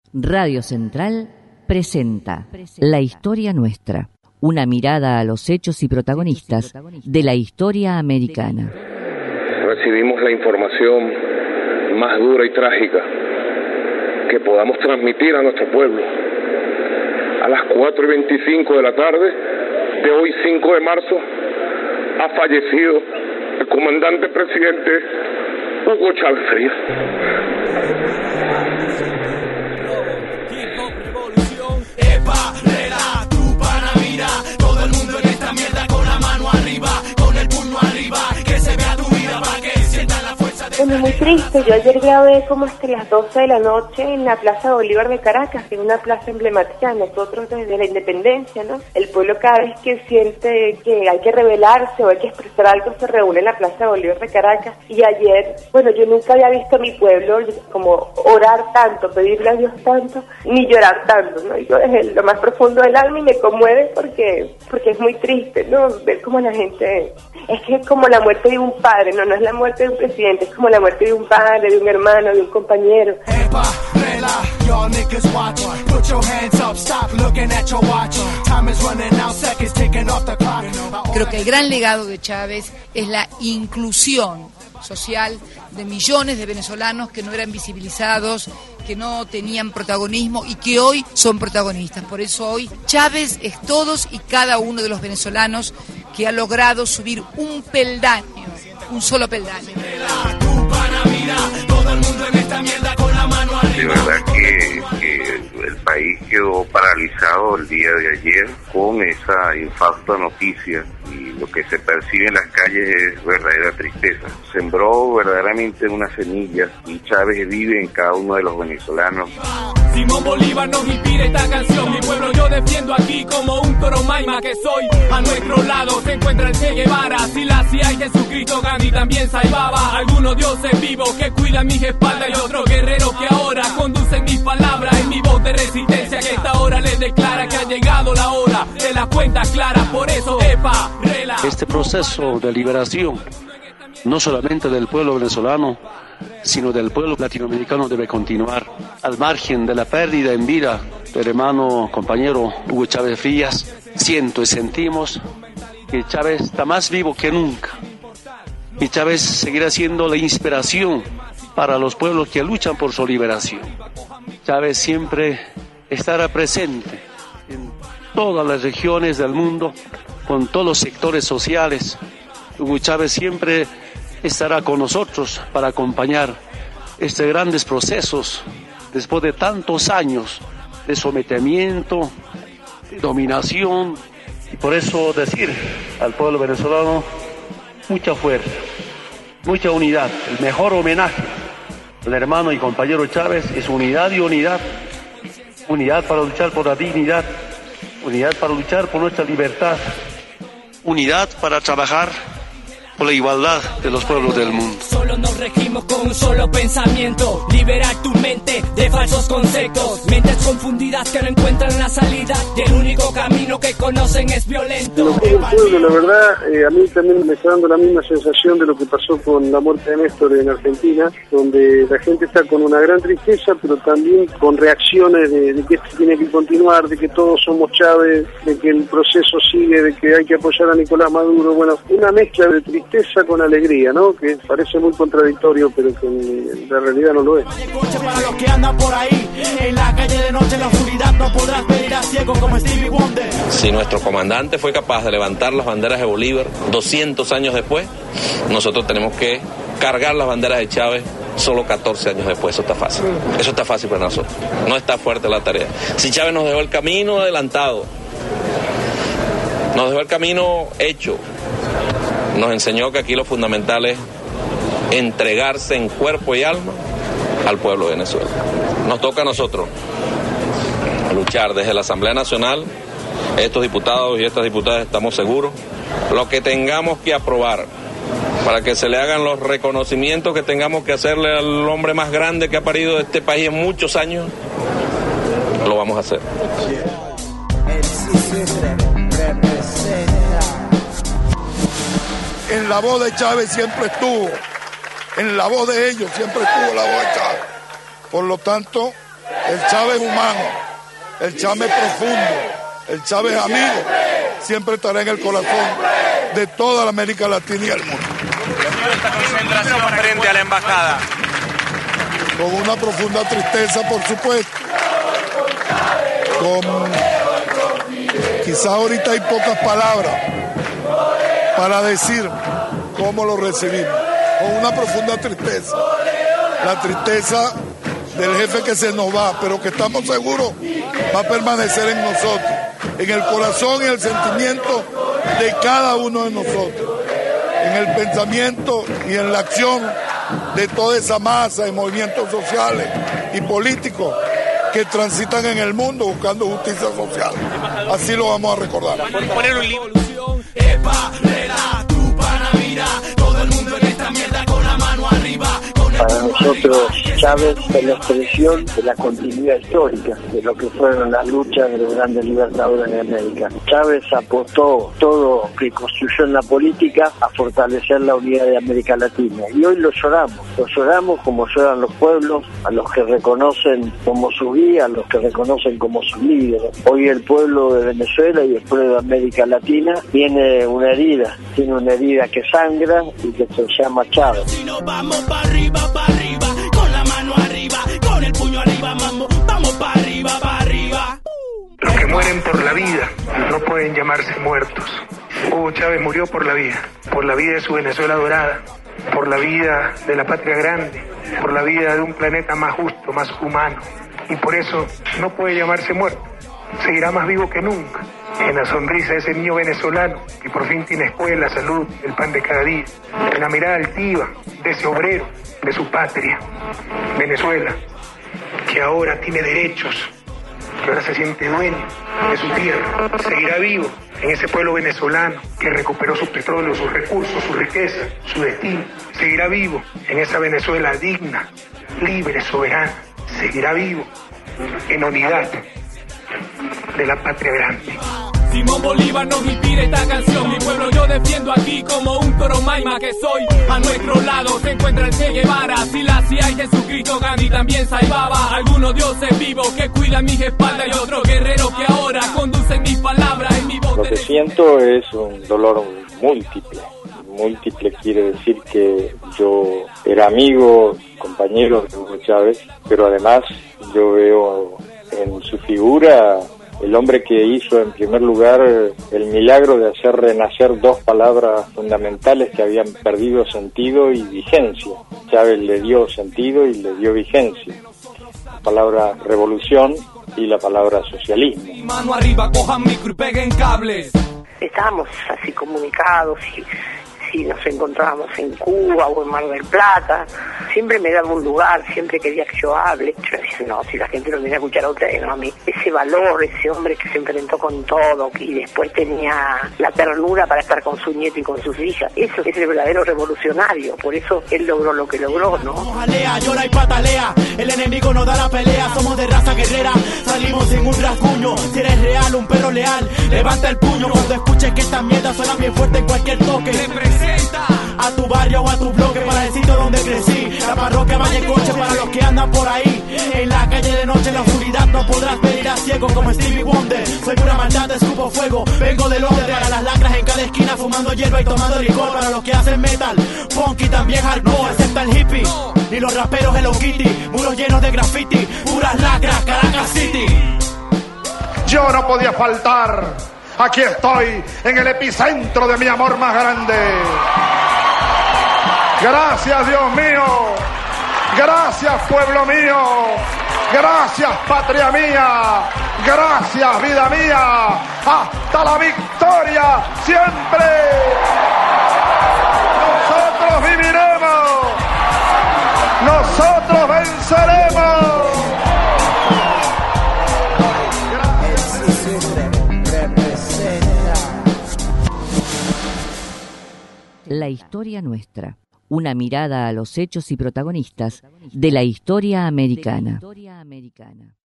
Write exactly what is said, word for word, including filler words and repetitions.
Radio Central presenta La Historia Nuestra, una mirada a los hechos y protagonistas de la historia americana. Recibimos la información más dura y trágica que podamos transmitir a nuestro pueblo. A las cuatro y veinticinco de la tarde de hoy, cinco de marzo, ha fallecido el comandante presidente Hugo Chávez Frías. Epa, rela, tu pana mira, todo el mundo en esta mierda con la mano arriba, con el puño arriba, que se vea tu vida para que sientan la fuerza de... Bueno, muy triste, yo ayer grabé como hasta las doce de la noche en la Plaza Bolívar de Caracas, que es una plaza emblemática de nosotros desde la independencia, ¿no? El pueblo cada vez que siente que hay que rebelarse o hay que expresar algo se reúne en la Plaza Bolívar de Caracas, y ayer, bueno, yo nunca había visto a mi pueblo como orar tanto, pedirle a Dios tanto, ni llorar tanto, ¿no? Yo desde lo más profundo del alma y me conmueve porque porque es muy triste, ¿no? Ver cómo la gente, es que es como la muerte de un padre, no, no es la muerte de un presidente, es como la muerte de un padre, de un hermano, de un compañero. Creo que el gran legado de Chávez es la inclusión social de millones de venezolanos que no eran visibilizados, que no tenían protagonismo y que hoy son protagonistas. Por eso hoy Chávez es todos y cada uno de los venezolanos que ha logrado subir un peldaño, un solo peldaño. De verdad que, que el país quedó paralizado el día de ayer con esa infausta noticia, y lo que se percibe en las calles es verdadera tristeza. Sembró verdaderamente una semilla y Chávez vive en cada uno de los venezolanos. Simón Bolívar nos inspira esta canción, mi pueblo yo defiendo aquí como un toro maima que soy. A nuestro lado se encuentra el Che Guevara, Silasia y Jesucristo, Gandhi también salvaba. Algunos dioses vivos que cuidan mis espaldas y otros guerreros que ahora conducen mis palabras en mi voz de resistencia, que esta hora les declara que ha llegado la hora de las cuentas claras. Por eso, epa, rela. Este proceso de liberación, no solamente del pueblo venezolano, sino del pueblo latinoamericano, debe continuar. Al margen de la pérdida en vida del hermano compañero Hugo Chávez Frías, siento y sentimos que Chávez está más vivo que nunca, y Chávez seguirá siendo la inspiración para los pueblos que luchan por su liberación. Chávez siempre estará presente en todas las regiones del mundo, con todos los sectores sociales. Hugo Chávez siempre estará con nosotros para acompañar estos grandes procesos después de tantos años de sometimiento, de dominación, y por eso decir al pueblo venezolano mucha fuerza, mucha unidad. El mejor homenaje al hermano y compañero Chávez es unidad y unidad, unidad para luchar por la dignidad, unidad para luchar por nuestra libertad, unidad para trabajar por la igualdad de los pueblos del mundo. Solo nos regimos con un solo pensamiento: liberar tu mente de falsos conceptos, mentes confundidas que no encuentran la salida, y el único camino que conocen es violento. Lo que es el pueblo, la verdad, eh, a mí también me está dando la misma sensación de lo que pasó con la muerte de Néstor en Argentina, donde la gente está con una gran tristeza, pero también con reacciones de, de que esto tiene que continuar, de que todos somos Chávez, de que el proceso sigue, de que hay que apoyar a Nicolás Maduro. Bueno, una mezcla de tristeza con alegría, ¿no? Que parece muy contradictorio, pero que en la realidad no lo es. Para los que andan por ahí, en la calle de noche, en la oscuridad, no podrás ver a ciego como Stevie Wonder. Si nuestro comandante fue capaz de levantar las banderas de Bolívar doscientos años después, nosotros tenemos que cargar las banderas de Chávez solo catorce años después. Eso está fácil. Eso está fácil para nosotros. No está fuerte la tarea. Si Chávez nos dejó el camino adelantado, nos dejó el camino hecho, nos enseñó que aquí lo fundamental es entregarse en cuerpo y alma al pueblo de Venezuela. Nos toca a nosotros luchar desde la Asamblea Nacional. Estos diputados y estas diputadas estamos seguros, lo que tengamos que aprobar para que se le hagan los reconocimientos que tengamos que hacerle al hombre más grande que ha parido de este país en muchos años, lo vamos a hacer. En la voz de Chávez siempre estuvo, en la voz de ellos siempre estuvo la voz de Chávez. Por lo tanto, El Chávez humano, el Chávez profundo, el Chávez amigo, siempre estará en el corazón de toda la América Latina y el mundo. Esta concentración frente a la embajada. Con una profunda tristeza, por supuesto. Con quizás ahorita hay pocas palabras para decir cómo lo recibimos. Con una profunda tristeza. La tristeza del jefe que se nos va, pero que estamos seguros va a permanecer en nosotros, en el corazón y el sentimiento de cada uno de nosotros, en el pensamiento y en la acción de toda esa masa de movimientos sociales y políticos que transitan en el mundo buscando justicia social. Así lo vamos a recordar. Poner un libro. Todo el mundo en esta mierda con la mano arriba. Para nosotros Chávez es la expresión de la continuidad histórica de lo que fueron las luchas de los grandes libertadores de América. Chávez apostó todo lo que construyó en la política a fortalecer la unidad de América Latina. Y hoy lo lloramos, lo lloramos como lloran los pueblos, a los que reconocen como su guía, a los que reconocen como sus líderes. Hoy el pueblo de Venezuela y el pueblo de América Latina tiene una herida, tiene una herida que sangra y que se llama Chávez. Si no vamos para arriba, para arriba, con la mano arriba, con el puño arriba, vamos, vamos para arriba, para arriba. Los que mueren por la vida no pueden llamarse muertos. Hugo Chávez murió por la vida, por la vida de su Venezuela dorada, por la vida de la patria grande, por la vida de un planeta más justo, más humano. Y por eso no puede llamarse muerto. Seguirá más vivo que nunca, en la sonrisa de ese niño venezolano que por fin tiene escuela, salud, el pan de cada día, en la mirada altiva de ese obrero de su patria, Venezuela, que ahora tiene derechos, que ahora se siente dueño de su tierra. Seguirá vivo en ese pueblo venezolano que recuperó su petróleo, sus recursos, su riqueza, su destino. Seguirá vivo en esa Venezuela digna, libre, soberana. Seguirá vivo en unidad de la patria grande. Simón Bolívar nos inspira esta canción. Mi pueblo yo defiendo aquí como un toro maima que soy. A nuestro lado se encuentra el Che Guevara, Silasia y Jesucristo, Gandhi también Saibaba. Algunos dioses vivos que cuidan mis espaldas y otros guerreros que ahora conducen mis palabras en mi voz. Lo que siento es un dolor múltiple. Múltiple quiere decir que yo era amigo, compañero de Hugo Chávez, pero además yo veo en su figura el hombre que hizo en primer lugar el milagro de hacer renacer dos palabras fundamentales que habían perdido sentido y vigencia. Chávez le dio sentido y le dio vigencia. La palabra revolución y la palabra socialismo. Mano arriba, cojan micro y peguen cables. Estábamos así comunicados y si nos encontrábamos en Cuba o en Mar del Plata, siempre me daba un lugar, siempre quería que yo hable. Yo decía, no, si la gente no viene a escuchar a ustedes, no a mí. Ese valor, ese hombre que se enfrentó con todo y después tenía la ternura para estar con su nieto y con sus hijas, eso es el verdadero revolucionario. Por eso él logró lo que logró, ¿no? Jalea, llora y patalea, el enemigo no da la pelea, somos de raza guerrera, salimos sin un rasguño. Si eres real, un perro leal, levanta el puño cuando escuches que esta mierda suena bien fuerte en cualquier toque. A tu barrio o a tu bloque, para el sitio donde crecí, la parroquia Valle Coche para los que andan por ahí. En la calle de noche en la oscuridad no podrás ver a ciego como Stevie Wonder. Soy pura maldad, escupo fuego, vengo de Londres. Para las lacras en cada esquina fumando hierba y tomando licor. Para los que hacen metal, punk y también hardcore. Excepto el hippie, ni los raperos Hello Kitty. Muros llenos de graffiti, puras lacras, Caracas City. Yo no podía faltar. Aquí estoy, en el epicentro de mi amor más grande. Gracias, Dios mío. Gracias, pueblo mío. Gracias, patria mía. Gracias, vida mía. Hasta la victoria siempre. Nosotros viviremos. Nosotros venceremos. La historia nuestra. Una mirada a los hechos y protagonistas de la historia americana.